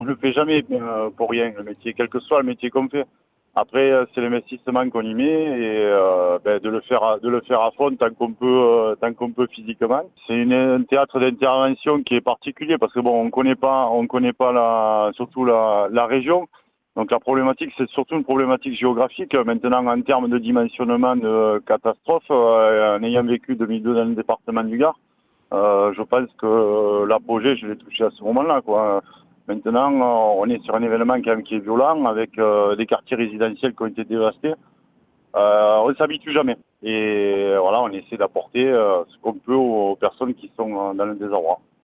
On ne le fait jamais pour rien, le métier, quel que soit le métier qu'on fait. Après, c'est l'investissement qu'on y met et de le faire à fond tant qu'on peut physiquement. C'est un théâtre d'intervention qui est particulier parce que bon, on connaît pas surtout la région. Donc la problématique, c'est surtout une problématique géographique. Maintenant, en termes de dimensionnement de catastrophe, en ayant vécu 2002 dans le département du Gard, je pense que l'apogée, je l'ai touché à ce moment-là, quoi. Maintenant, on est sur un événement quand même qui est violent, avec des quartiers résidentiels qui ont été dévastés. On ne s'habitue jamais. Et voilà, on essaie d'apporter ce qu'on peut aux personnes qui sont dans le désarroi.